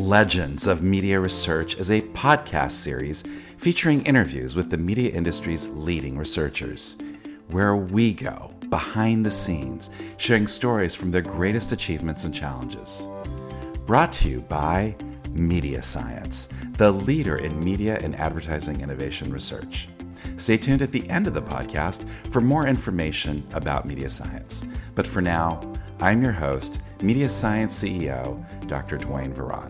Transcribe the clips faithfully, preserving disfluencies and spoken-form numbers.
Legends of Media Research is a podcast series featuring interviews with the media industry's leading researchers, where we go behind the scenes, sharing stories from their greatest achievements and challenges. Brought to you by Media Science, the leader in media and advertising innovation research. Stay tuned at the end of the podcast for more information about Media Science. But for now, I'm your host, Media Science C E O, Doctor Duane Varon.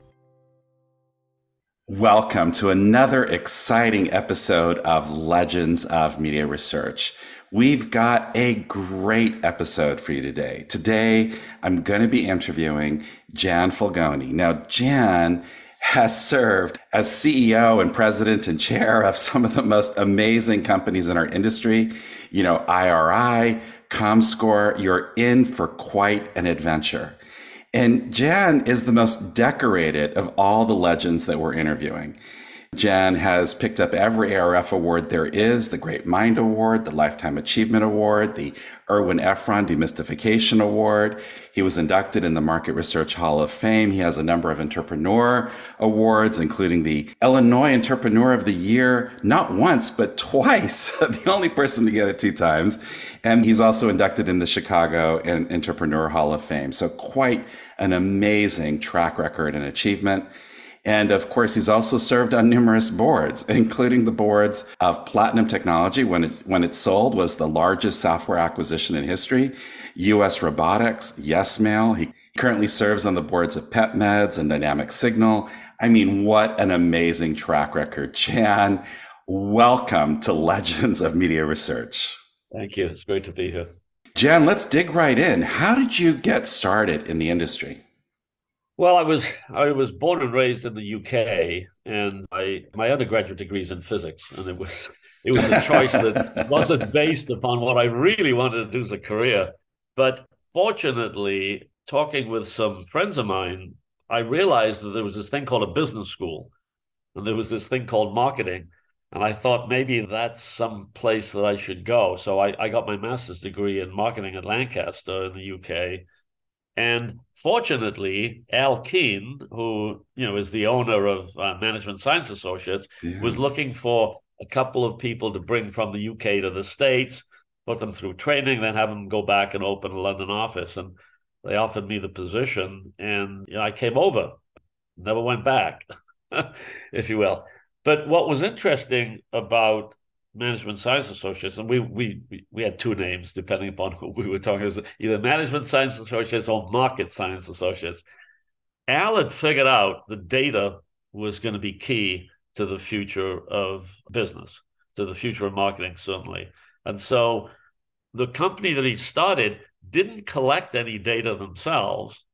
Welcome to another exciting episode of Legends of Media Research. We've got a great episode for you today. Today, I'm going to be interviewing Jan Fulgoni. Now, Jan has served as C E O and president and chair of some of the most amazing companies in our industry. You know, I R I, Comscore, you're in for quite an adventure. And Jan is the most decorated of all the legends that we're interviewing. Jan has picked up every A R F award there is, the Great Mind Award, the Lifetime Achievement Award, the Irwin Efron Demystification Award. He was inducted in the Market Research Hall of Fame. He has a number of entrepreneur awards, including the Illinois Entrepreneur of the Year, not once, but twice, the only person to get it two times. And he's also inducted in the Chicago Entrepreneur Hall of Fame. So quite an amazing track record and achievement. And of course, he's also served on numerous boards, including the boards of Platinum Technology when it, when it sold was the largest software acquisition in history, U S Robotics, YesMail. He currently serves on the boards of PetMeds and Dynamic Signal. I mean, what an amazing track record. Jan, welcome to Legends of Media Research. Thank you. It's great to be here. Jan, let's dig right in. How did you get started in the industry? Well, I was I was born and raised in the U K, and I my undergraduate degree is in physics, and it was it was a choice that wasn't based upon what I really wanted to do as a career. But fortunately, talking with some friends of mine, I realized that there was this thing called a business school, and there was this thing called marketing, and I thought maybe that's some place that I should go. So I, I got my master's degree in marketing at Lancaster in the U K. And fortunately, Al Keen, who you know is the owner of uh, Management Science Associates, yeah. was looking for a couple of people to bring from the U K to the States, put them through training, then have them go back and open a London office. And they offered me the position, and you know, I came over, never went back, if you will. But what was interesting about Management Science Associates, and we we we had two names depending upon who we were talking. It was either Management Science Associates or Market Science Associates. Al had figured out the data was going to be key to the future of business, to the future of marketing, certainly. And so the company that he started didn't collect any data themselves,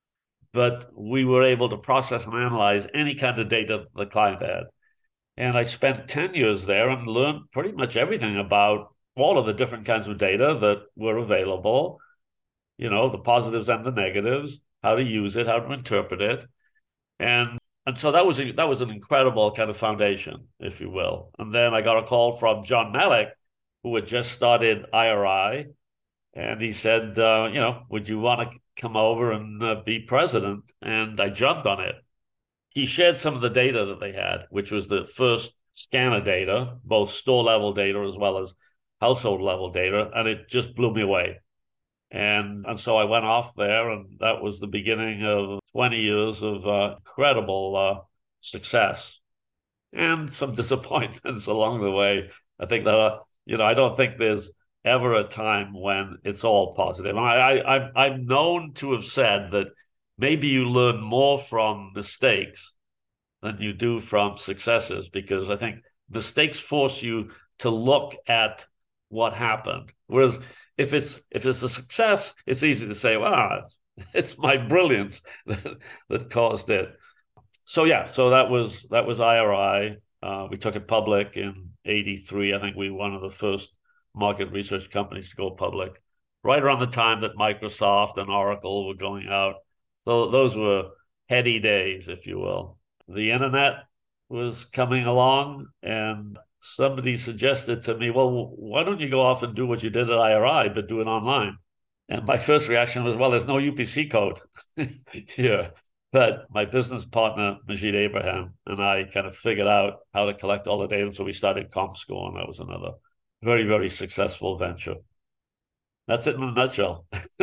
but we were able to process and analyze any kind of data the client had. And I spent ten years there and learned pretty much everything about all of the different kinds of data that were available, you know, the positives and the negatives, how to use it, how to interpret it. And and so that was a, that was an incredible kind of foundation, if you will. And then I got a call from John Malik, who had just started I R I. And he said, uh, you know, would you want to come over and uh, be president? And I jumped on it. He shared some of the data that they had, which was the first scanner data, both store-level data as well as household-level data, and it just blew me away. And, and so I went off there, and that was the beginning of twenty years of uh, incredible uh, success and some disappointments along the way. I think that, uh, you know, I don't think there's ever a time when it's all positive. And I, I, I'm known to have said that maybe you learn more from mistakes than you do from successes, because I think mistakes force you to look at what happened. Whereas if it's if it's a success, it's easy to say, well, it's, it's my brilliance that, that caused it. So yeah, so that was that was I R I. Uh, we took it public in eighty-three. I think we were one of the first market research companies to go public, right around the time that Microsoft and Oracle were going out. So those were heady days, if you will. The internet was coming along, and somebody suggested to me, well, why don't you go off and do what you did at I R I, but do it online? And my first reaction was, well, there's no U P C code here. But my business partner, Majid Abraham, and I kind of figured out how to collect all the data. So we started ComScore, and that was another very, very successful venture. That's it in a nutshell.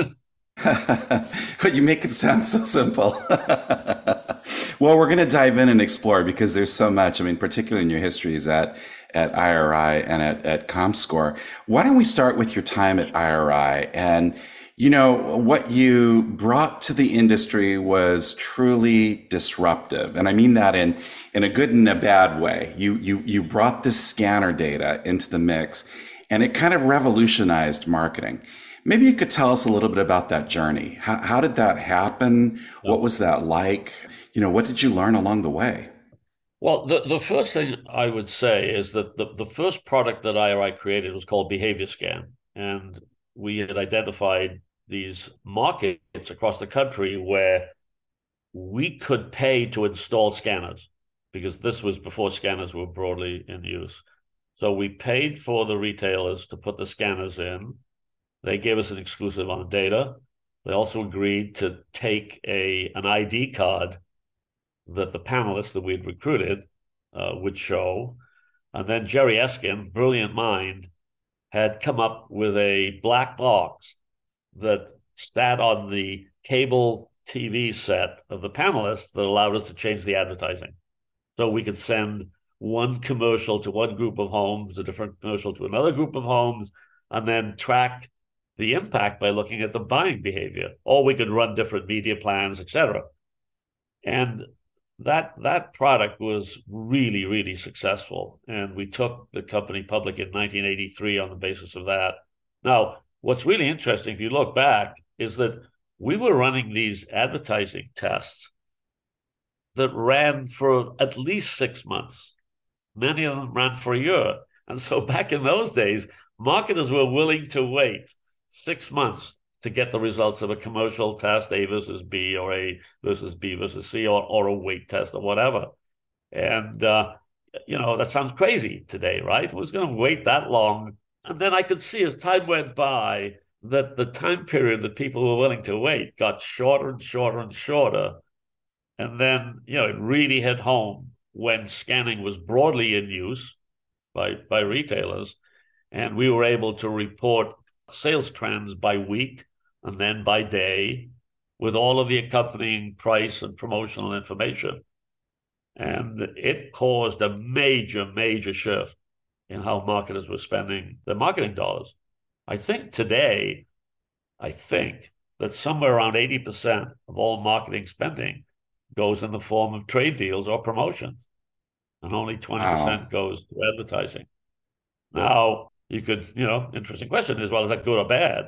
But you make it sound so simple. Well, we're going to dive in and explore because there's so much. I mean, particularly in your histories at at I R I and at, at ComScore. Why don't we start with your time at I R I? And, you know, what you brought to the industry was truly disruptive. And I mean that in, in a good and a bad way. You, you, you brought this scanner data into the mix and it kind of revolutionized marketing. Maybe you could tell us a little bit about that journey. How, how did that happen? What was that like? You know, what did you learn along the way? Well, the, the first thing I would say is that the, the first product that I R I created was called Behavior Scan. And we had identified these markets across the country where we could pay to install scanners because this was before scanners were broadly in use. So we paid for the retailers to put the scanners in. They gave us an exclusive on data. They also agreed to take a an I D card that the panelists that we'd recruited uh, would show. And then Jerry Eskin, brilliant mind, had come up with a black box that sat on the cable T V set of the panelists that allowed us to change the advertising. So we could send one commercial to one group of homes, a different commercial to another group of homes, and then track the impact by looking at the buying behavior. Or we could run different media plans, et cetera. And that that product was really, really successful. And we took the company public in nineteen eighty-three on the basis of that. Now, what's really interesting, if you look back, is that we were running these advertising tests that ran for at least six months. Many of them ran for a year. And so back in those days, marketers were willing to wait six months to get the results of a commercial test, A versus B, or A versus B versus C, or, or a weight test, or whatever. And, uh, you know, that sounds crazy today, right? Who's going to wait that long? And then I could see as time went by that the time period that people were willing to wait got shorter and shorter and shorter. And then, you know, it really hit home when scanning was broadly in use by, by retailers. And we were able to report sales trends by week and then by day with all of the accompanying price and promotional information. And it caused a major, major shift in how marketers were spending their marketing dollars. I think today, I think that somewhere around eighty percent of all marketing spending goes in the form of trade deals or promotions, and only twenty percent wow. goes to advertising. Now, you could, you know, interesting question is, well, is that good or bad?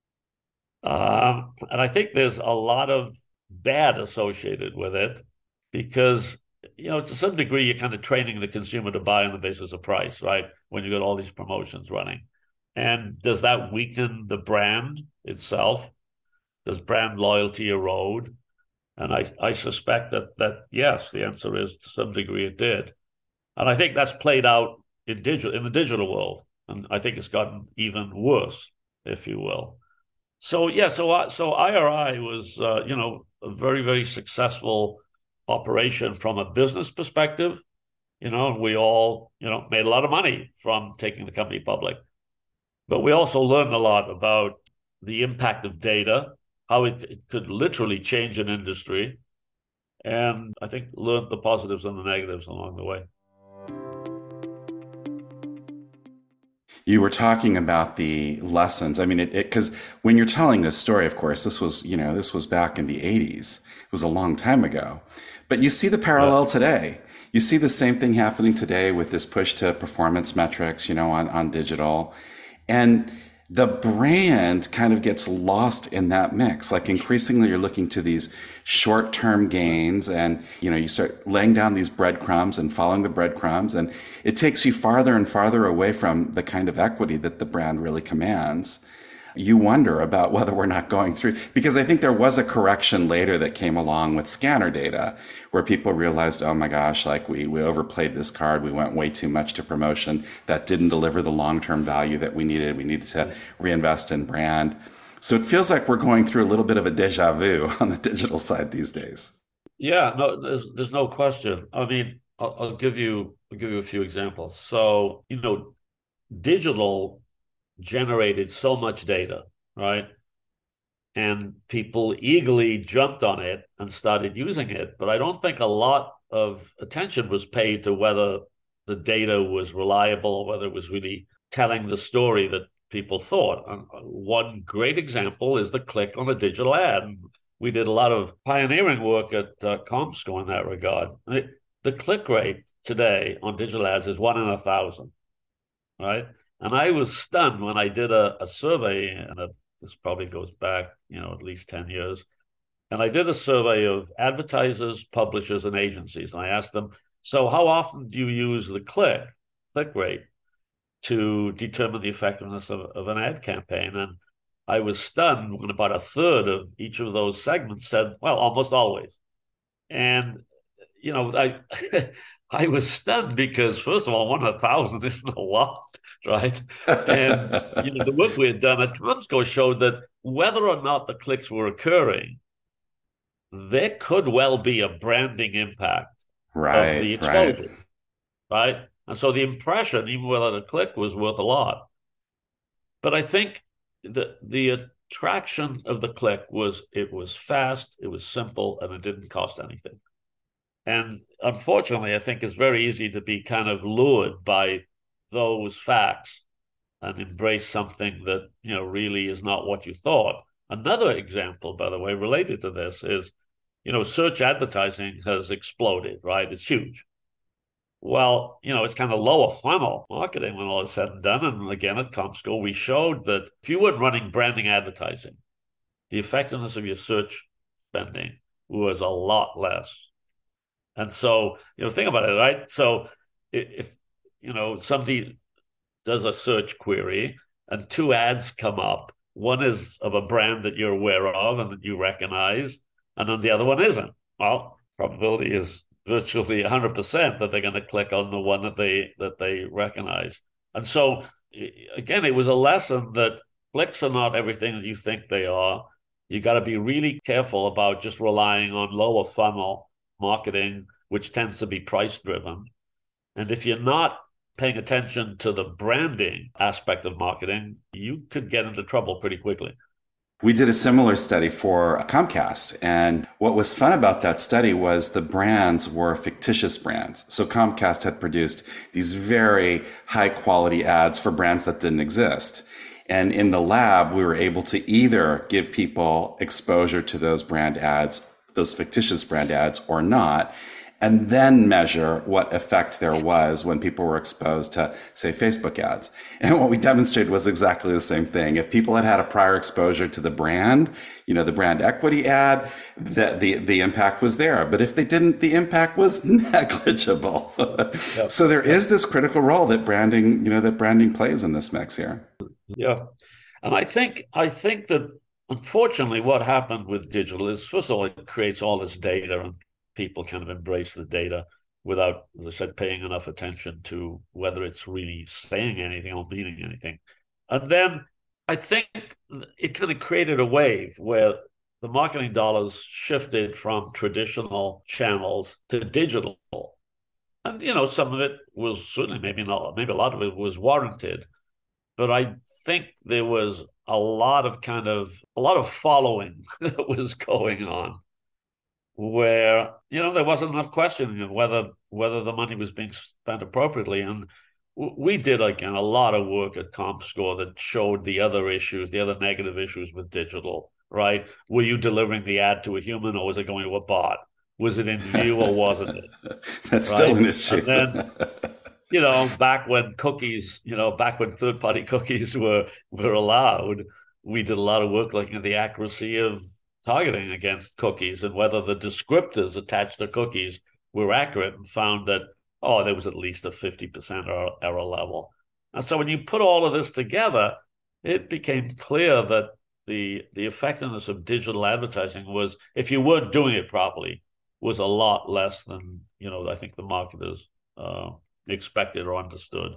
Um, and I think there's a lot of bad associated with it because, you know, to some degree, you're kind of training the consumer to buy on the basis of price, right? When you got all these promotions running. And does that weaken the brand itself? Does brand loyalty erode? And I, I suspect that, that, yes, the answer is to some degree it did. And I think that's played out in digital, in the digital world. And I think it's gotten even worse, if you will. So, yeah, so, so I R I was, uh, you know, a very, very successful operation from a business perspective. You know, we all, you know, made a lot of money from taking the company public. But we also learned a lot about the impact of data, how it, it could literally change an industry. And I think learned the positives and the negatives along the way. You were talking about the lessons. I mean, it because when you're telling this story, of course, this was, you know, this was back in the eighties. It was a long time ago. But you see the parallel yeah. today. You see the same thing happening today with this push to performance metrics, you know, on, on digital. And the brand kind of gets lost in that mix. Like increasingly you're looking to these short-term gains and, you know, you start laying down these breadcrumbs and following the breadcrumbs, and it takes you farther and farther away from the kind of equity that the brand really commands. You wonder about whether we're not going through, because I think there was a correction later that came along with scanner data where people realized, oh my gosh, like we, we overplayed this card. We went way too much to promotion. That didn't deliver the long-term value that we needed. We needed to reinvest in brand. So it feels like we're going through a little bit of a deja vu on the digital side these days. Yeah, no, there's there's no question. I mean, I'll, I'll give you I'll give you a few examples. So, you know, digital generated so much data, right? And people eagerly jumped on it and started using it. But I don't think a lot of attention was paid to whether the data was reliable, whether it was really telling the story that people thought. And one great example is the click on a digital ad. We did a lot of pioneering work at uh, Comscore in that regard. It, the click rate today on digital ads is one in a thousand, right? And I was stunned when I did a, a survey, and a, this probably goes back, you know, at least ten years. And I did a survey of advertisers, publishers, and agencies. And I asked them, so how often do you use the click, click rate to determine the effectiveness of, of an ad campaign? And I was stunned when about a third of each of those segments said, well, almost always. And, you know, I I was stunned because, first of all, one in a thousand isn't a lot, right? And, you know, the work we had done at Comscore showed that whether or not the clicks were occurring, there could well be a branding impact of the Right, right. exposure, right? And so the impression, even without a click, was worth a lot. But I think the the attraction of the click was it was fast, it was simple, and it didn't cost anything. And unfortunately, I think it's very easy to be kind of lured by those facts and embrace something that, you know, really is not what you thought. Another example, by the way, related to this is, you know, search advertising has exploded, right? It's huge. Well, you know, it's kind of lower funnel marketing when all is said and done. And again, at Comscore, we showed that if you weren't running branding advertising, the effectiveness of your search spending was a lot less. And so, you know, think about it, right? So if, you know, somebody does a search query and two ads come up, one is of a brand that you're aware of and that you recognize, and then the other one isn't. Well, probability is virtually one hundred percent that they're going to click on the one that they that they recognize. And so, again, it was a lesson that clicks are not everything that you think they are. You got to be really careful about just relying on lower funnel marketing, which tends to be price driven. And if you're not paying attention to the branding aspect of marketing, you could get into trouble pretty quickly. We did a similar study for Comcast. And what was fun about that study was the brands were fictitious brands. So Comcast had produced these very high quality ads for brands that didn't exist. And in the lab, we were able to either give people exposure to those brand ads, those fictitious brand ads, or not, and then measure what effect there was when people were exposed to, say, Facebook ads. And what we demonstrated was exactly the same thing. If people had had a prior exposure to the brand, you know, the brand equity ad, the, the, the impact was there. But if they didn't, the impact was negligible. Yep. So there is this critical role that branding, you know, that branding plays in this mix here. Yeah. And I think, I think that unfortunately what happened with digital is, first of all, it creates all this data and people kind of embrace the data without, as I said, paying enough attention to whether it's really saying anything or meaning anything. And then I think it kind of created a wave where the marketing dollars shifted from traditional channels to digital. And, you know, some of it was certainly, maybe not, maybe a lot of it was warranted. But I think there was a lot of kind of, a lot of following that was going on, where, you know, there wasn't enough questioning of whether whether the money was being spent appropriately. And we did, again, a lot of work at Comscore that showed the other issues, the other negative issues with digital, right? Were you delivering the ad to a human or was it going to a bot? Was it in view or wasn't it? That's right? Still an issue. And then, you know, back when cookies, you know, back when third-party cookies were were allowed, we did a lot of work looking at the accuracy of targeting against cookies and whether the descriptors attached to cookies were accurate, and found that, oh, there was at least a fifty percent error, error level. And so when you put all of this together, it became clear that the the effectiveness of digital advertising was, if you weren't doing it properly, was a lot less than, you know, I think the marketers uh, expected or understood.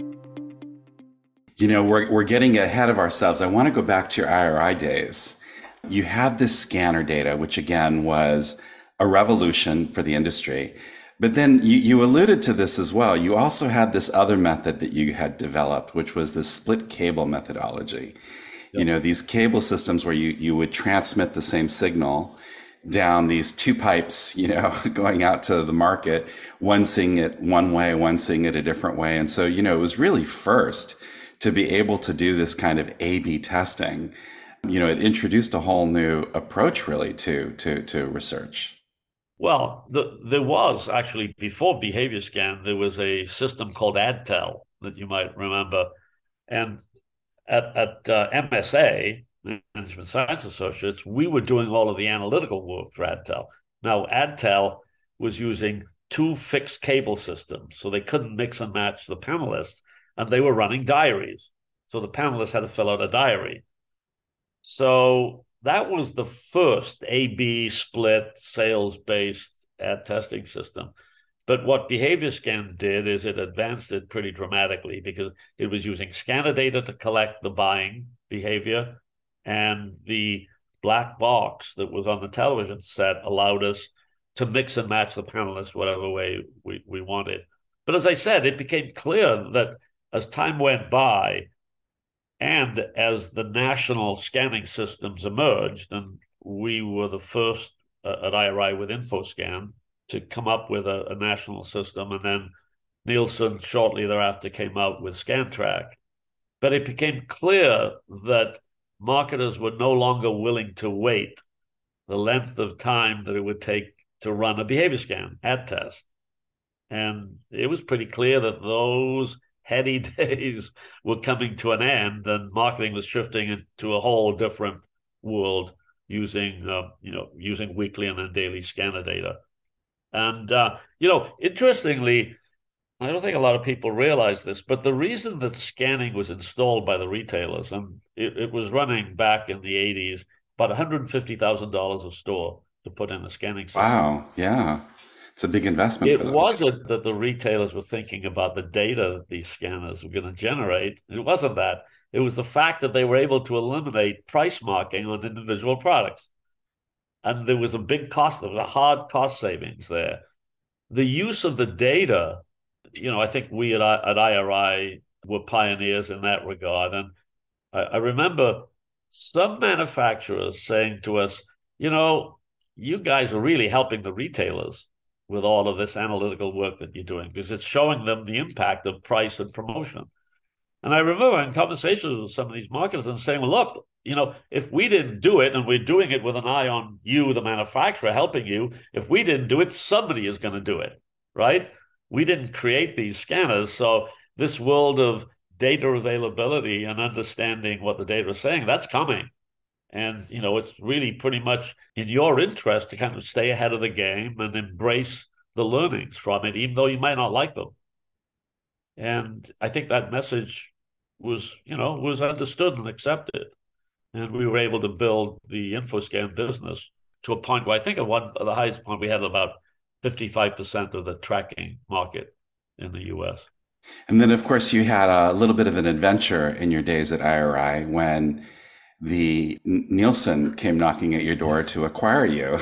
You know, we're we're getting ahead of ourselves. I want to go back to your I R I days. You had this scanner data, which again was a revolution for the industry. But then you, you alluded to this as well. You also had this other method that you had developed, which was the split cable methodology. You Yep. know, these cable systems where you, you would transmit the same signal down these two pipes, you know, going out to the market, one seeing it one way, one seeing it a different way. And so, you know, it was really first to be able to do this kind of A B testing. You know, it introduced a whole new approach really to to to research. Well, the, there was actually, before Behavior Scan, there was a system called AdTel that you might remember. And at, at uh, M S A, Management Science Associates, we were doing all of the analytical work for AdTel. Now, AdTel was using two fixed cable systems, so they couldn't mix and match the panelists, and they were running diaries. So the panelists had to fill out a diary. So that was the first A B split sales-based ad testing system. But what Behavior Scan did is it advanced it pretty dramatically because it was using scanner data to collect the buying behavior, and the black box that was on the television set allowed us to mix and match the panelists whatever way we, we wanted. But as I said, it became clear that as time went by and as the national scanning systems emerged, and we were the first uh, at I R I with InfoScan to come up with a, a national system, and then Nielsen shortly thereafter came out with ScanTrack. But it became clear that marketers were no longer willing to wait the length of time that it would take to run a behavior scan ad test. And it was pretty clear that those heady days were coming to an end, and marketing was shifting into a whole different world using, uh, you know, using weekly and then daily scanner data. And, uh, you know, interestingly, I don't think a lot of people realize this, but the reason that scanning was installed by the retailers, and it, it was running back in the eighties, about one hundred fifty thousand dollars a store to put in a scanning system. Wow, yeah. It's a big investment It for them. wasn't that the retailers were thinking about the data that these scanners were going to generate. It wasn't that. It was the fact that they were able to eliminate price marking on individual products. And there was a big cost, there was a hard cost savings there. The use of the data, you know, I think we at, at I R I were pioneers in that regard. And I, I remember some manufacturers saying to us, you know, you guys are really helping the retailers with all of this analytical work that you're doing, because it's showing them the impact of price and promotion. And I remember in conversations with some of these marketers and saying, well, look, you know, if we didn't do it, and we're doing it with an eye on you, the manufacturer, helping you, if we didn't do it, somebody is going to do it, right? We didn't create these scanners. So this world of data availability and understanding what the data is saying, that's coming. And, you know, it's really pretty much in your interest to kind of stay ahead of the game and embrace the learnings from it, even though you might not like them. And I think that message was, you know, was understood and accepted. And we were able to build the InfoScan business to a point where I think at one at the highest point we had about fifty-five percent of the tracking market in the U S. And then, of course, you had a little bit of an adventure in your days at I R I when the Nielsen came knocking at your door to acquire you.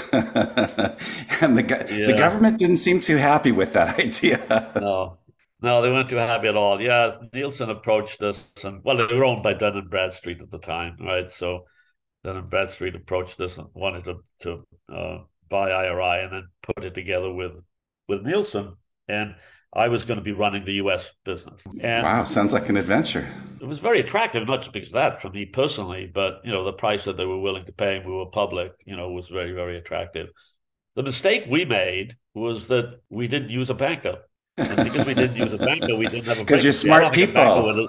And the, yeah. the government didn't seem too happy with that idea. No, no, they weren't too happy at all. Yeah, Nielsen approached us, and well, they were owned by Dun and Bradstreet at the time, right? So Dun and Bradstreet approached us and wanted to, to uh, buy I R I and then put it together with, with Nielsen. And I was going to be running the U S business. And wow, sounds like an adventure. It was very attractive, not just because of that for me personally, but, you know, the price that they were willing to pay and we were public, you know, was very, very attractive. The mistake we made was that we didn't use a banker. And because we didn't use a banker, we didn't have a Because you're smart people.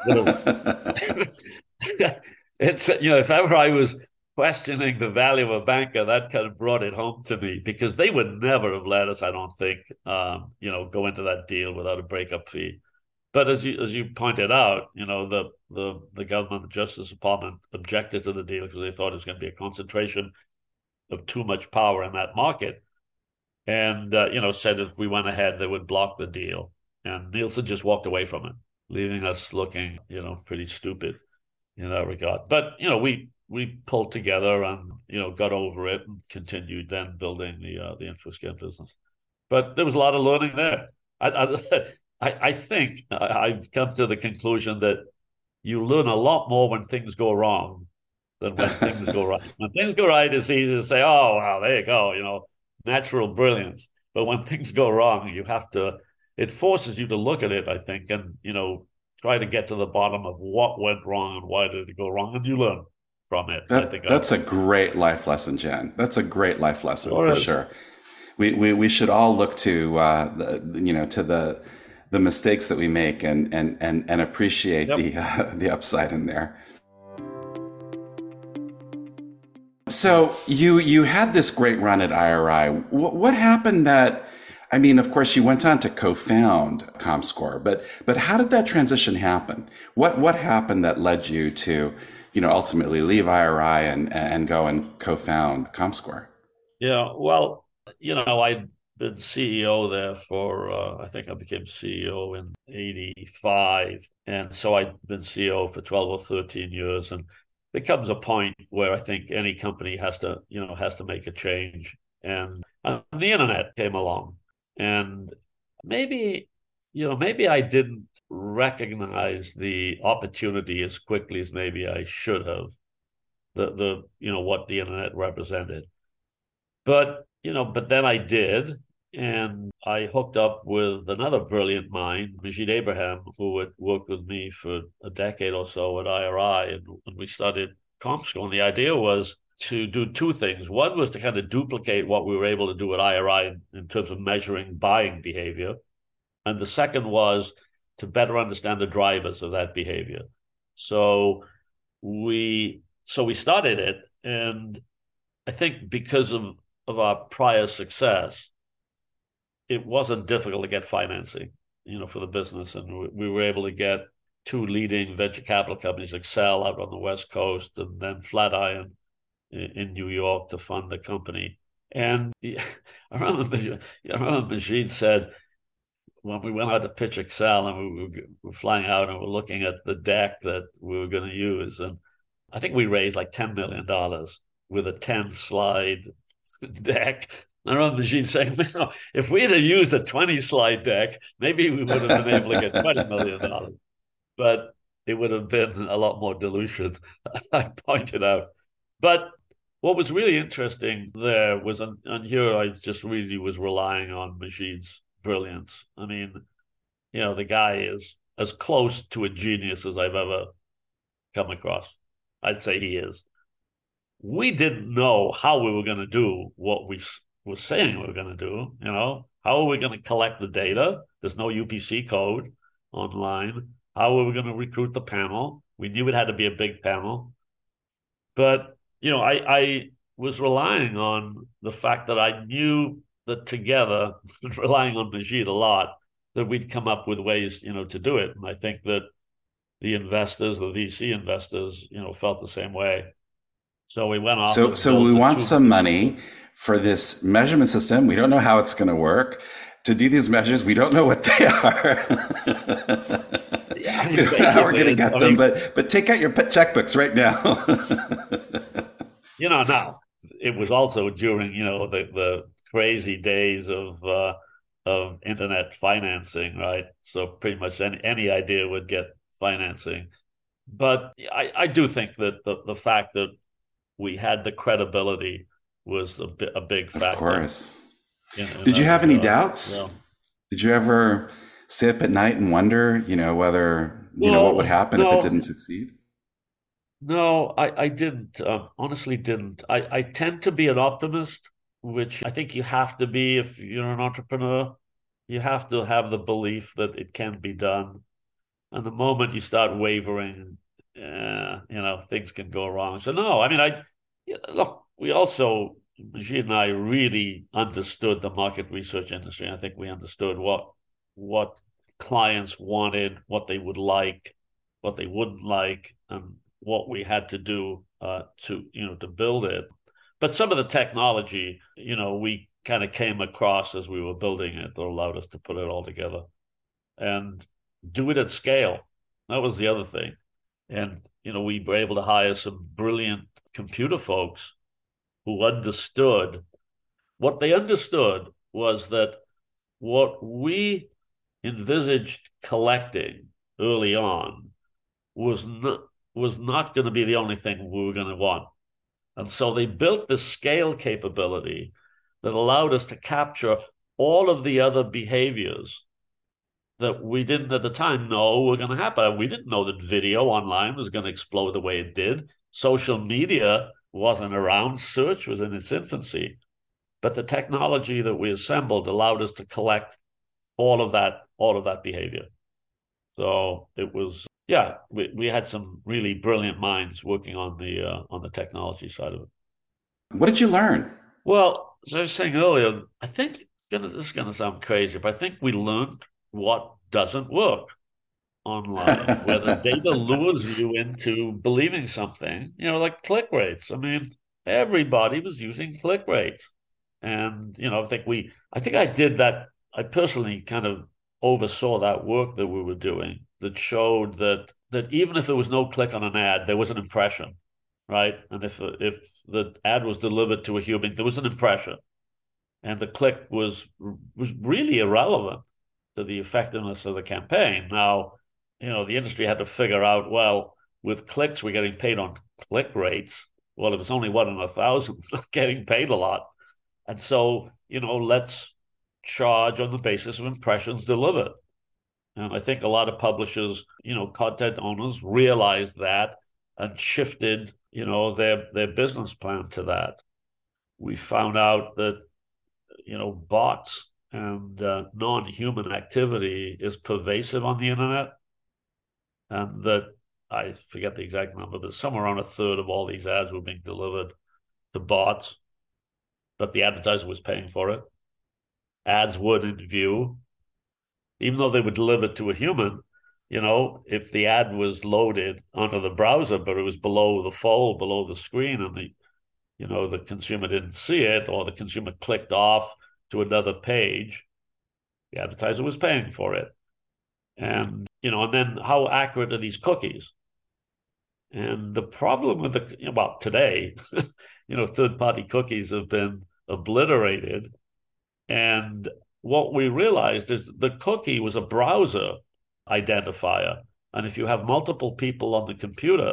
It's, you know, if ever I was questioning the value of a banker, that kind of brought it home to me, because they would never have let us, I don't think, um, you know, go into that deal without a breakup fee. But as you as you pointed out, you know, the the the government, the Justice Department objected to the deal because they thought it was going to be a concentration of too much power in that market, and uh, you know, said if we went ahead, they would block the deal. And Nielsen just walked away from it, leaving us looking, you know, pretty stupid in that regard. But you know, we. we pulled together and you know, got over it and continued then building the uh, the InfoScan business. But there was a lot of learning there. I I, I think I've come to the conclusion that you learn a lot more when things go wrong than when things go right. When things go right, it's easy to say, "Oh, well, there you go," you know, natural brilliance. But when things go wrong, you have to. It forces you to look at it, I think, and you know, try to get to the bottom of what went wrong and why did it go wrong, and you learn from it. That, I think that's I, a great life lesson, Jen. That's a great life lesson sure for is. sure. We, we we should all look to uh, the, you know to the the mistakes that we make and and and, and appreciate Yep. the uh, the upside in there. So you you had this great run at I R I. What, what happened that? I mean, of course, you went on to co-found Comscore, but but how did that transition happen? What what happened that led you to, you know, ultimately leave I R I and and go and co-found Comscore? Yeah. Well, you know, I'd been C E O there for uh, I think I became C E O in eighty-five, and so I'd been C E O for twelve or thirteen years, and there comes a point where I think any company has to, you know, has to make a change, and, and the internet came along. And maybe, you know, maybe I didn't recognize the opportunity as quickly as maybe I should have, the, the you know, what the internet represented. But, you know, but then I did. And I hooked up with another brilliant mind, Majid Abraham, who had worked with me for a decade or so at I R I. And, and we started Comscore. And the idea was to do two things. One was to kind of duplicate what we were able to do at I R I in, in terms of measuring buying behavior. And the second was to better understand the drivers of that behavior. So we so we started it, and I think because of, of our prior success, it wasn't difficult to get financing, you know, for the business. And we, we were able to get two leading venture capital companies, Accel out on the West Coast, and then Flatiron in New York to fund the company. And I remember, I remember Majid said, when we went out to pitch Accel and we were flying out and we were looking at the deck that we were going to use, and I think we raised like ten million dollars with a ten slide deck. I remember Majid saying, no, if we had used a twenty slide deck, maybe we would have been able to get twenty million dollars. But it would have been a lot more dilution, I pointed out. But what was really interesting there was, and here I just really was relying on Majid's brilliance. I mean, you know, the guy is as close to a genius as I've ever come across. I'd say he is. We didn't know how we were going to do what we were saying we were going to do. You know, how are we going to collect the data? There's no U P C code online. How are we going to recruit the panel? We knew it had to be a big panel. But you know, I, I was relying on the fact that I knew that together, relying on Majid a lot, that we'd come up with ways, you know, to do it. And I think that the investors, the V C investors, you know, felt the same way. So we went off. So, so we want some money for this measurement system. We don't know how it's going to work. To do these measures, we don't know what they are. Yeah, I mean, we don't know how we're going to get I them, mean, but but take out your checkbooks right now. You know, now it was also during, you know, the, the crazy days of uh, of internet financing, right? So pretty much any, any idea would get financing. But I, I do think that the, the fact that we had the credibility was a, a big factor. Of course. In, in Did you have any uh, doubts? well, Did you ever stay up at night and wonder, you know, whether, you no, know, what would happen no, if it didn't succeed? No, I, I didn't. Um, honestly, didn't. I, I tend to be an optimist, which I think you have to be if you're an entrepreneur. You have to have the belief that it can be done. And the moment you start wavering, uh, you know, things can go wrong. So no, I mean, I look. We also, Majid and I, really understood the market research industry. I think we understood what what clients wanted, what they would like, what they wouldn't like, and what we had to do uh, to, you know, to build it. But some of the technology, you know, we kind of came across as we were building it that allowed us to put it all together and do it at scale. That was the other thing. And, you know, we were able to hire some brilliant computer folks who understood. What they understood was that what we envisaged collecting early on was not was not going to be the only thing we were going to want. And so they built this scale capability that allowed us to capture all of the other behaviors that we didn't at the time know were going to happen. We didn't know that video online was going to explode the way it did. Social media wasn't around. Search was in its infancy. But the technology that we assembled allowed us to collect all of that, all of that behavior. So it was, yeah, we, we had some really brilliant minds working on the uh, on the technology side of it. What did you learn? Well, as I was saying earlier, I think this is going to sound crazy, but I think we learned what doesn't work online, where the data lures you into believing something, you know, like click rates. I mean, everybody was using click rates. And, you know, I think we, I think I did that. I personally kind of oversaw that work that we were doing that showed that, that even if there was no click on an ad, there was an impression, right? And if, if the ad was delivered to a human, there was an impression. And the click was, was really irrelevant to the effectiveness of the campaign. Now, you know, the industry had to figure out, well, with clicks, we're getting paid on click rates. Well, if it's only one in a thousand, it's not getting paid a lot. And so, you know, let's charge on the basis of impressions delivered. And I think a lot of publishers, you know, content owners realized that and shifted, you know, their, their business plan to that. We found out that, you know, bots and uh, non-human activity is pervasive on the internet. And that, I forget the exact number, but somewhere around a third of all these ads were being delivered to bots, but the advertiser was paying for it. Ads would in view, even though they were delivered to a human, you know, if the ad was loaded onto the browser, but it was below the fold, below the screen, and the, you know, the consumer didn't see it, or the consumer clicked off to another page, the advertiser was paying for it. And, you know, and then how accurate are these cookies? And the problem with the, well, today, you know, third-party cookies have been obliterated. And what we realized is the cookie was a browser identifier. And if you have multiple people on the computer,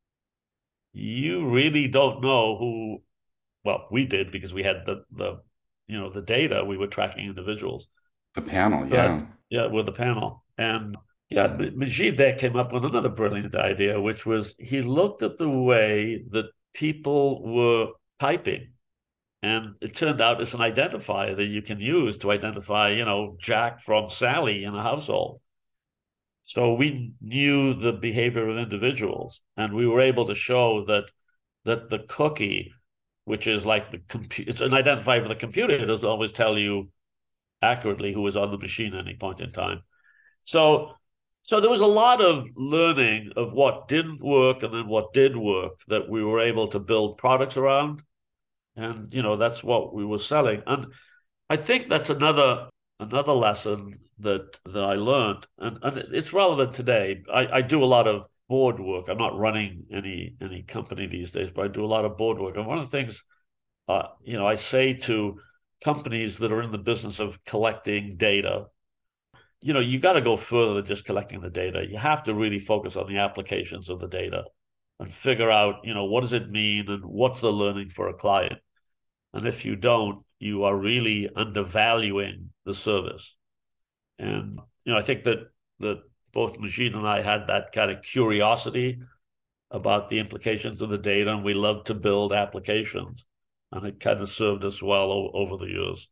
you really don't know who, well, we did because we had the, the you know, the data, we were tracking individuals. The panel, yeah. But, yeah, with the panel. And yeah, Majid there came up with another brilliant idea, which was he looked at the way that people were typing. And it turned out it's an identifier that you can use to identify, you know, Jack from Sally in a household. So we knew the behavior of individuals, and we were able to show that that the cookie, which is like the computer, it's an identifier for the computer. It doesn't always tell you accurately who was on the machine at any point in time. So, so there was a lot of learning of what didn't work and then what did work that we were able to build products around. And, you know, that's what we were selling. And I think that's another another lesson that that I learned. And, and it's relevant today. I, I do a lot of board work. I'm not running any any company these days, but I do a lot of board work. And one of the things, uh, you know, I say to companies that are in the business of collecting data, you know, you got to go further than just collecting the data. You have to really focus on the applications of the data and figure out, you know, what does it mean and what's the learning for a client? And if you don't, you are really undervaluing the service. And, you know, I think that, that both Majid and I had that kind of curiosity about the implications of the data, and we love to build applications. And it kind of served us well o- over the years.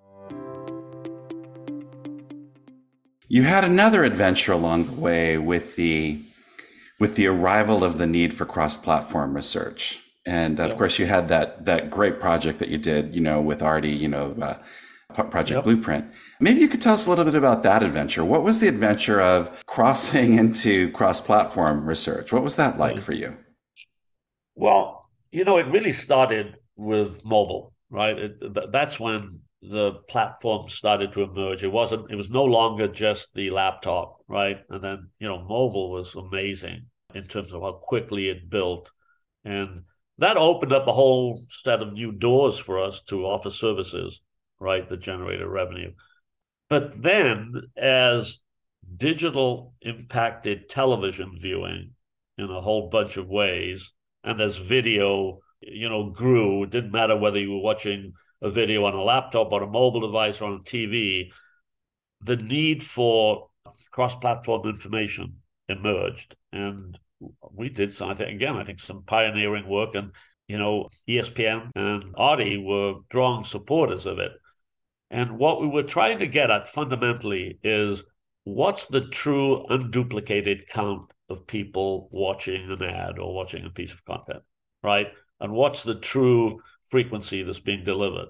You had another adventure along the way with the with the arrival of the need for cross-platform research. And of yep. course, you had that that great project that you did, you know, with Artie, you know, uh, Project yep. Blueprint. Maybe you could tell us a little bit about that adventure. What was the adventure of crossing into cross-platform research? What was that like for you? Well, you know, it really started with mobile, right? It, that's when the platform started to emerge. It wasn't, it was no longer just the laptop, right? And then, you know, mobile was amazing in terms of how quickly it built. And that opened up a whole set of new doors for us to offer services, right, that generated revenue. But then as digital impacted television viewing in a whole bunch of ways, and as video, you know, grew, it didn't matter whether you were watching a video on a laptop, on a mobile device, or on a T V, the need for cross-platform information emerged. And we did some, I think, again, I think some pioneering work, and, you know, E S P N and Audie were strong supporters of it. And what we were trying to get at fundamentally is, what's the true unduplicated count of people watching an ad or watching a piece of content, right? And what's the true frequency that's being delivered?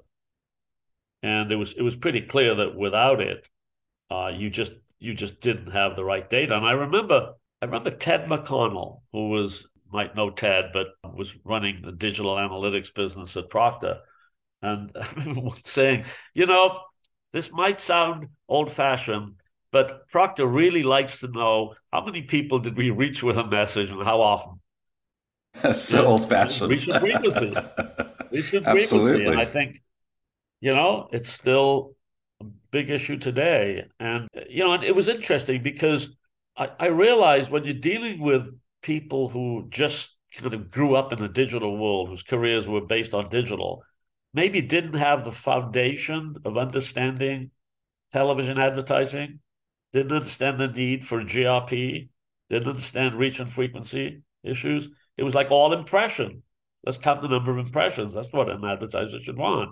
And it was it was pretty clear that without it, uh, you just you just didn't have the right data. And I remember I remember Ted McConnell, who was, might know Ted, but was running the digital analytics business at Procter. And I remember saying, you know, this might sound old-fashioned, but Procter really likes to know how many people did we reach with a message and how often. That's so yeah, old-fashioned. Reach and frequency. Reach and Absolutely. frequency. And I think, you know, it's still a big issue today. And, you know, and it was interesting because I, I realized when you're dealing with people who just kind of grew up in the digital world, whose careers were based on digital, maybe didn't have the foundation of understanding television advertising, didn't understand the need for G R P, didn't understand reach and frequency issues. It was like all impression. Let's count the number of impressions. That's what an advertiser should want.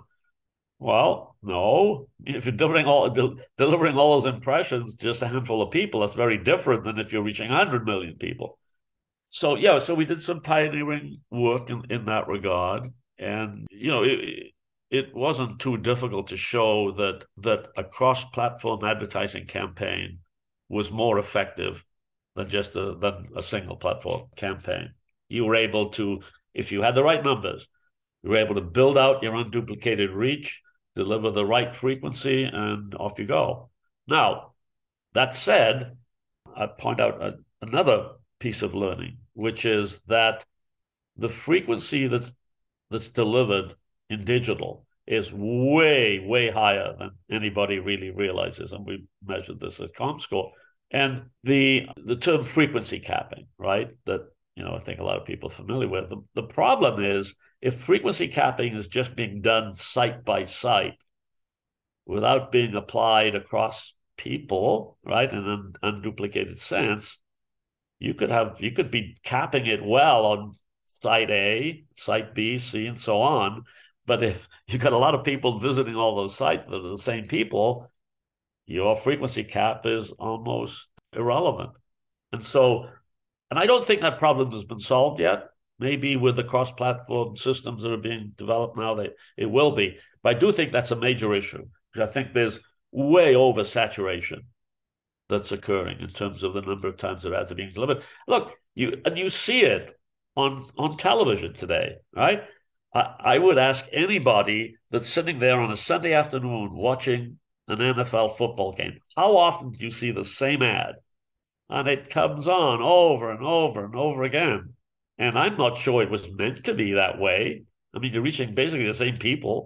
Well, no. If you're delivering all, del- delivering all those impressions, just a handful of people, that's very different than if you're reaching one hundred million people. So, yeah, so we did some pioneering work in, in that regard. And, you know, it, it wasn't too difficult to show that that a cross-platform advertising campaign was more effective than just a, than a single platform campaign. You were able to, if you had the right numbers, you were able to build out your unduplicated reach, deliver the right frequency, and off you go. Now, that said, I point out a, another piece of learning, which is that the frequency that's that's delivered in digital is way, way higher than anybody really realizes. And we measured this at ComScore. And the the term frequency capping, right, that, you know, I think a lot of people are familiar with. The, the problem is, if frequency capping is just being done site by site without being applied across people, right, in an unduplicated sense, you could have you could be capping it well on site A, site B, C, and so on. But if you've got a lot of people visiting all those sites that are the same people, your frequency cap is almost irrelevant. And so, and I don't think that problem has been solved yet. Maybe with the cross-platform systems that are being developed now, they, it will be. But I do think that's a major issue, because I think there's way oversaturation that's occurring in terms of the number of times that ads are being delivered. Look, you and you see it on, on television today, right? I, I would ask anybody that's sitting there on a Sunday afternoon watching an N F L football game, how often do you see the same ad? And it comes on over and over and over again. And I'm not sure it was meant to be that way. I mean, you're reaching basically the same people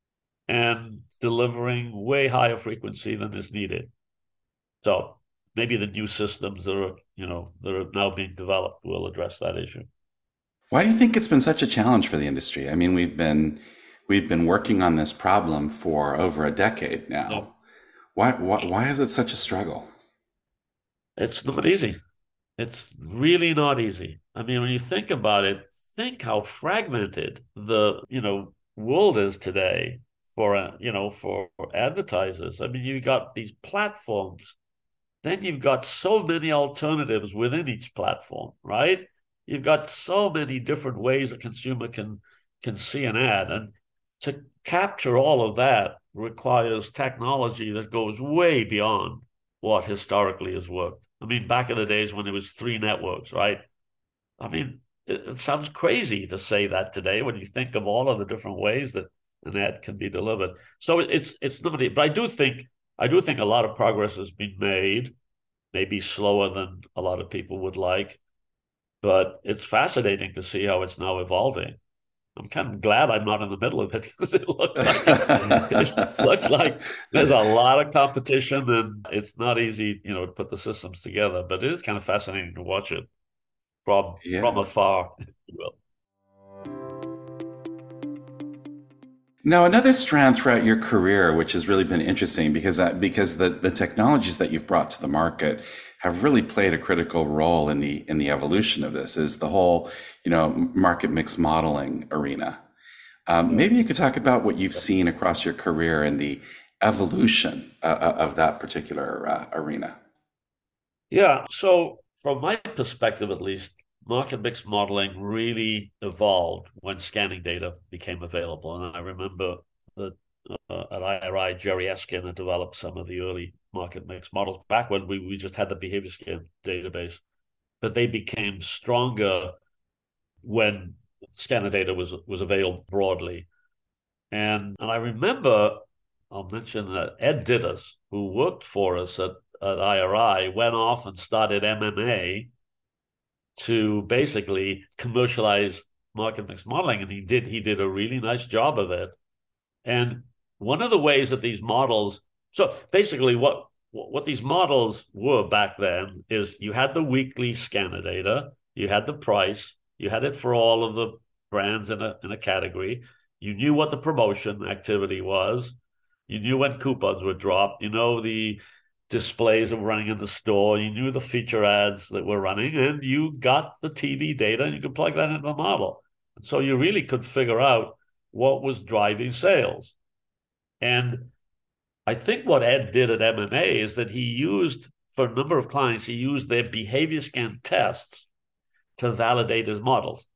and delivering way higher frequency than is needed. So maybe the new systems that are, you know, that are now being developed will address that issue. Why do you think it's been such a challenge for the industry? I mean, we've been we've been working on this problem for over a decade now. Yeah. Why, why why is it such a struggle? It's not easy. It's really not easy. I mean, when you think about it, think how fragmented the, you know, world is today for, uh, you know, for, for advertisers. I mean, you've got these platforms, then you've got so many alternatives within each platform, right? You've got so many different ways a consumer can can see an ad. And to capture all of that requires technology that goes way beyond what historically has worked. I mean, back in the days when it was three networks, right? I mean, it, it sounds crazy to say that today when you think of all of the different ways that an ad can be delivered. So it, it's it's not, but I do think I do think a lot of progress has been made, maybe slower than a lot of people would like. But it's fascinating to see how it's now evolving. I'm kind of glad I'm not in the middle of it because it looks like it's, it looks like there's a lot of competition and it's not easy, you know, to put the systems together. But it is kind of fascinating to watch it from Yeah. from afar, if you will. Now, another strand throughout your career, which has really been interesting because that, because the, the technologies that you've brought to the market have really played a critical role in the in the evolution of this, is the whole, you know, market mix modeling arena. Um, maybe you could talk about what you've seen across your career and the evolution uh, of that particular uh, arena. Yeah. So from my perspective, at least, market mix modeling really evolved when scanning data became available. And I remember that uh, at I R I, Jerry Eskin had developed some of the early market mix models back when we, we just had the behavior scan database. But they became stronger when scanner data was was available broadly. And, and I remember, I'll mention that Ed Ditters, who worked for us at, at I R I, went off and started M M A to basically commercialize market mix modeling. And he did, he did a really nice job of it. And one of the ways that these models, so basically what, what these models were back then is you had the weekly scanner data, you had the price, you had it for all of the brands in a, in a category. You knew what the promotion activity was. You knew when coupons were dropped. You know the displays that were running in the store. You knew the feature ads that were running, and you got the T V data, and you could plug that into the model. And so you really could figure out what was driving sales. And I think what Ed did at M M A is that he used, for a number of clients, he used their behavior scan tests to validate his models.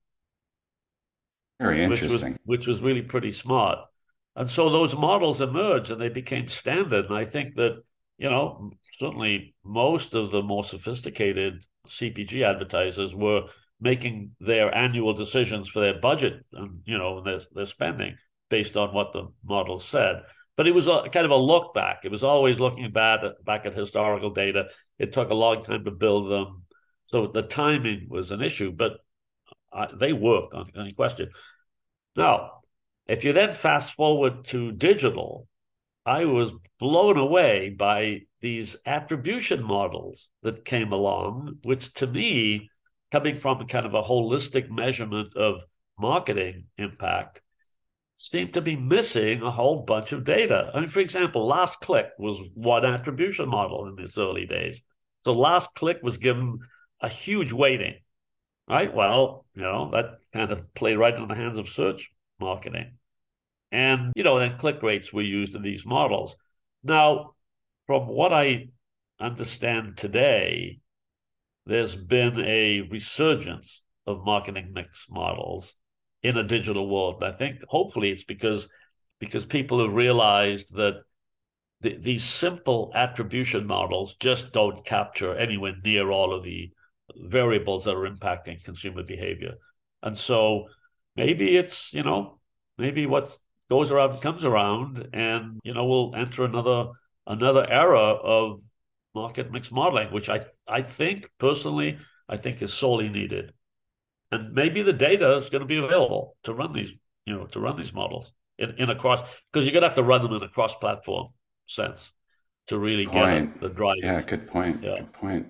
Very interesting. Which was, which was really pretty smart. And so those models emerged and they became standard. And I think that, you know, certainly most of the more sophisticated C P G advertisers were making their annual decisions for their budget and, you know, their, their spending based on what the models said. But it was a kind of a look back. It was always looking back at, back at historical data. It took a long time to build them. So the timing was an issue, but uh, they worked, on any question. Now, if you then fast forward to digital, I was blown away by these attribution models that came along, which to me, coming from kind of a holistic measurement of marketing impact, seemed to be missing a whole bunch of data. I mean, for example, last click was one attribution model in its early days. So last click was given a huge weighting, right? Well, you know, that kind of played right in the hands of search marketing. And, you know, then click rates were used in these models. Now, from what I understand today, there's been a resurgence of marketing mix models in a digital world. I think hopefully it's because, because people have realized that the, these simple attribution models just don't capture anywhere near all of the variables that are impacting consumer behavior. And so maybe it's, you know, maybe what goes around comes around, and, you know, we'll enter another another era of market mix modeling, which I I think personally, I think is sorely needed. And maybe the data is going to be available to run these, you know, to run these models in, in a cross, because you're going to have to run them in a cross-platform sense to really Point. get the drive. Yeah, good point. Yeah. Good point.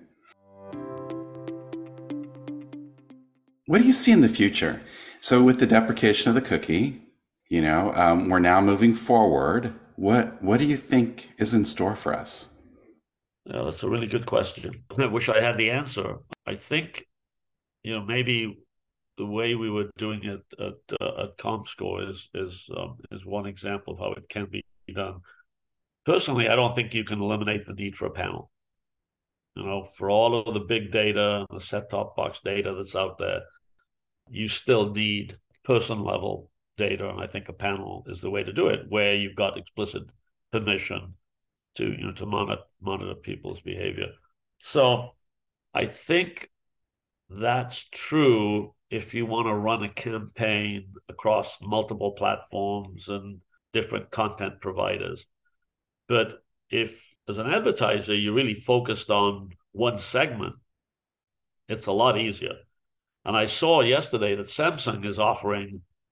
What do you see in the future? So with the deprecation of the cookie, you know, um, we're now moving forward. What what do you think is in store for us? Yeah, that's a really good question. I wish I had the answer. I think, you know, maybe the way we were doing it at, uh, at ComScore is is um, is one example of how it can be done. Personally, I don't think you can eliminate the need for a panel. You know, for all of the big data, the set-top box data that's out there, you still need person-level data, and I think a panel is the way to do it, where you've got explicit permission to, you know, to monitor monitor people's behavior. So I think that's true if you want to run a campaign across multiple platforms and different content providers. But if, as an advertiser, you're really focused on one segment, it's a lot easier. And I saw yesterday that Samsung is offering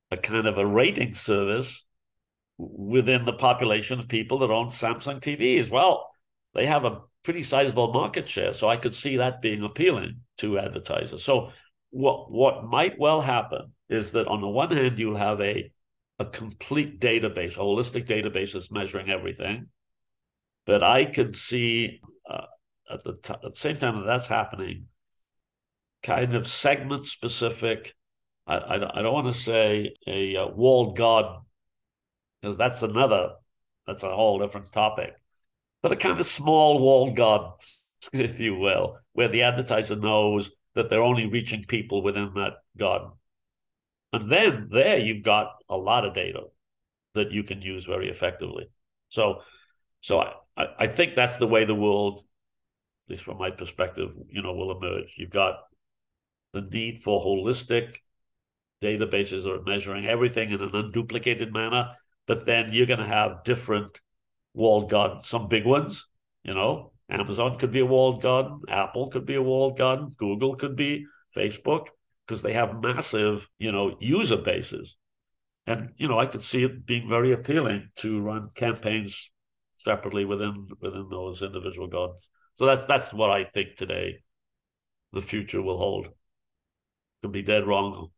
a kind of a rating service within the population of people that own Samsung T Vs. Well, they have a pretty sizable market share, so I could see that being appealing to advertisers. So what what might well happen is that on the one hand, you'll have a a complete database, a holistic database that's measuring everything. But I could see uh, at the t- at the same time that that's happening, kind of segment specific. I, I, I don't want to say a, a walled garden, because that's another, that's a whole different topic. But a kind of small walled garden, if you will, where the advertiser knows that they're only reaching people within that garden. And then there you've got a lot of data that you can use very effectively. So, so I, I think that's the way the world, at least from my perspective, you know, will emerge. You've got the need for holistic databases that are measuring everything in an unduplicated manner, but then you're going to have different walled gardens, some big ones, you know, Amazon could be a walled garden, Apple could be a walled garden, Google could be, Facebook, because they have massive, you know, user bases. And, you know, I could see it being very appealing to run campaigns separately within within those individual gardens. So that's that's what I think today the future will hold. Could be dead wrong.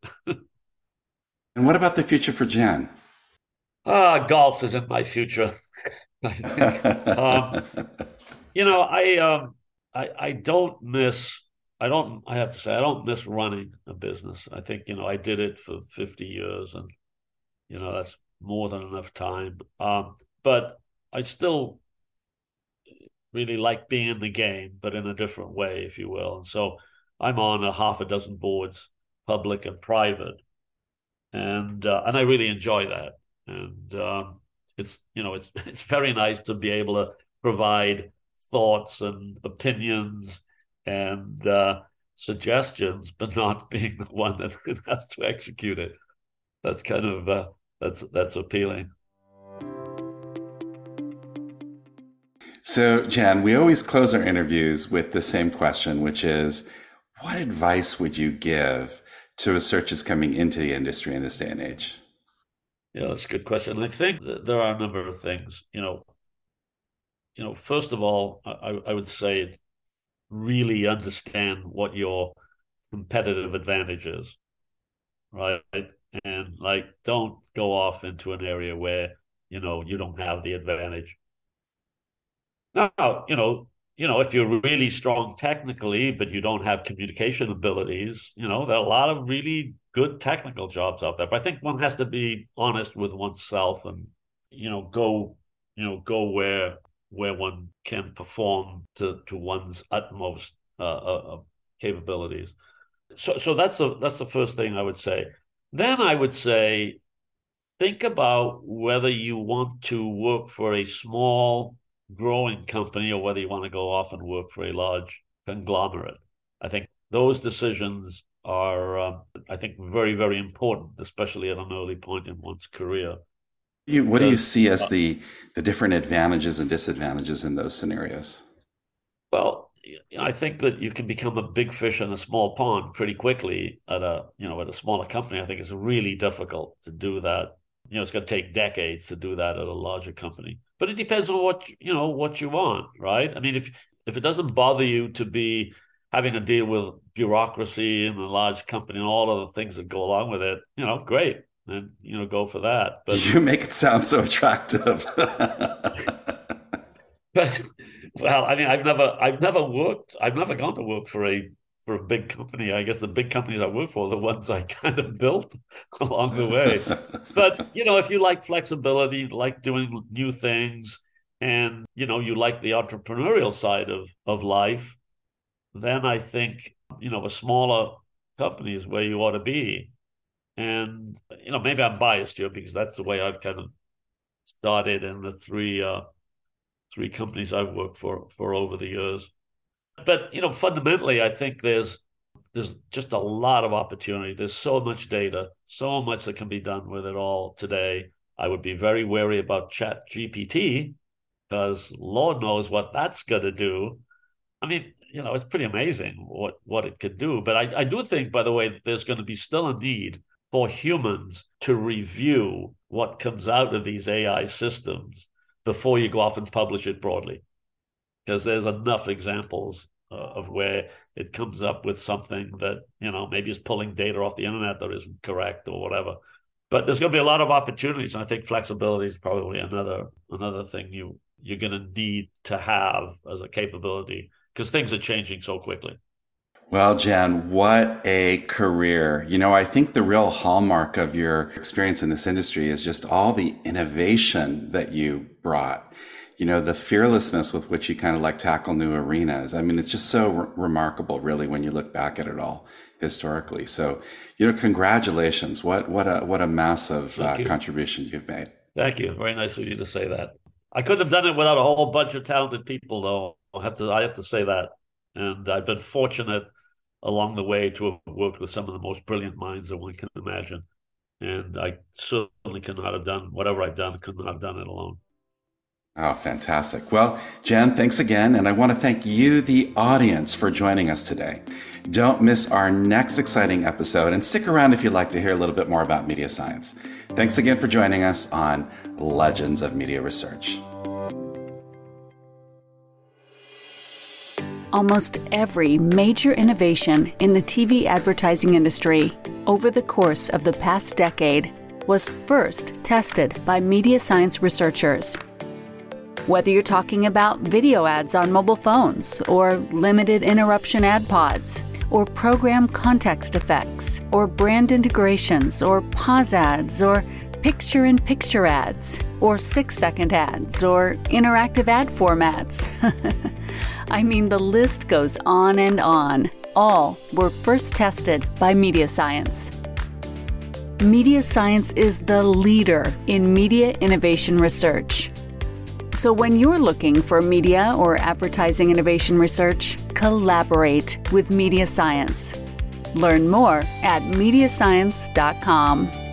And what about the future for Jan? Ah, golf is in my future. I think. Um, you know, I um, I I don't miss. I don't. I have to say, I don't miss running a business. I think, you know, I did it for fifty years, and you know that's more than enough time. Um, but I still really like being in the game, but in a different way, if you will. And so I'm on a half a dozen boards, public and private, and uh, and I really enjoy that. And um, it's you know it's it's very nice to be able to provide thoughts and opinions and uh, suggestions, but not being the one that has to execute it. That's kind of uh, that's that's appealing. So, Jan, we always close our interviews with the same question, which is, what advice would you give to researchers coming into the industry in this day and age? Yeah, that's a good question. I think that there are a number of things. You know, you know, first of all, I, I would say really understand what your competitive advantage is, right? And like, don't go off into an area where, you know, you don't have the advantage. Now, you know, you know, if you're really strong technically, but you don't have communication abilities, you know, there are a lot of really good technical jobs out there. But I think one has to be honest with oneself and, you know, go, you know, go where where one can perform to to one's utmost uh, uh, capabilities. So, so that's the that's the first thing I would say. Then I would say, think about whether you want to work for a small growing company or whether you want to go off and work for a large conglomerate. I think those decisions are, um, I think, very, very important, especially at an early point in one's career. You, what do you Because, see as uh, the the different advantages and disadvantages in those scenarios? well, I think that you can become a big fish in a small pond pretty quickly at a, you know, at a smaller company. I think it's really difficult to do that. You know, it's going to take decades to do that at a larger company. But it depends on what, you know, what you want, right? I mean, if if it doesn't bother you to be having to deal with bureaucracy in a large company and all of the things that go along with it, you know, great. And, you know, go for that. But You make it sound so attractive. But well, I mean, I've never, I've never worked, I've never gone to work for a for a big company. I guess the big companies I work for are the ones I kind of built along the way. But you know, if you like flexibility, like doing new things, and you know, you like the entrepreneurial side of of life, then I think you know a smaller company is where you ought to be. And you know, maybe I'm biased here because that's the way I've kind of started in the three. Uh, three companies I've worked for for over the years. But you know, fundamentally, I think there's there's just a lot of opportunity. There's so much data, so much that can be done with it all today. I would be very wary about Chat G P T because Lord knows what that's going to do. I mean, you know, it's pretty amazing what what it could do. But I, I do think, by the way, that there's going to be still a need for humans to review what comes out of these A I systems before you go off and publish it broadly. Because there's enough examples uh, of where it comes up with something that, you know, maybe is pulling data off the internet that isn't correct or whatever. But there's going to be a lot of opportunities. And I think flexibility is probably another another thing you, you're going to need to have as a capability, because things are changing so quickly. Well, Jan, what a career. You know, I think the real hallmark of your experience in this industry is just all the innovation that you brought. You know, the fearlessness with which you kind of like tackle new arenas. I mean, it's just so re- remarkable, really, when you look back at it all historically. So, you know, congratulations. What what a what a massive uh, you. contribution you've made. Thank you. Very nice of you to say that. I couldn't have done it without a whole bunch of talented people, though. I have to I have to say that. And I've been fortunate along the way to have worked with some of the most brilliant minds that one can imagine. And I certainly could not have done whatever I've done, could not have done it alone. Oh, fantastic. Well, Jan, thanks again. And I want to thank you, the audience, for joining us today. Don't miss our next exciting episode, and stick around if you'd like to hear a little bit more about media science. Thanks again for joining us on Legends of Media Research. Almost every major innovation in the T V advertising industry over the course of the past decade was first tested by media science researchers. Whether you're talking about video ads on mobile phones, or limited interruption ad pods, or program context effects, or brand integrations, or pause ads, or picture-in-picture ads, or six-second ads, or interactive ad formats. I mean, the list goes on and on. All were first tested by media science. Media science is the leader in media innovation research. So when you're looking for media or advertising innovation research, collaborate with Media Science. Learn more at media science dot com.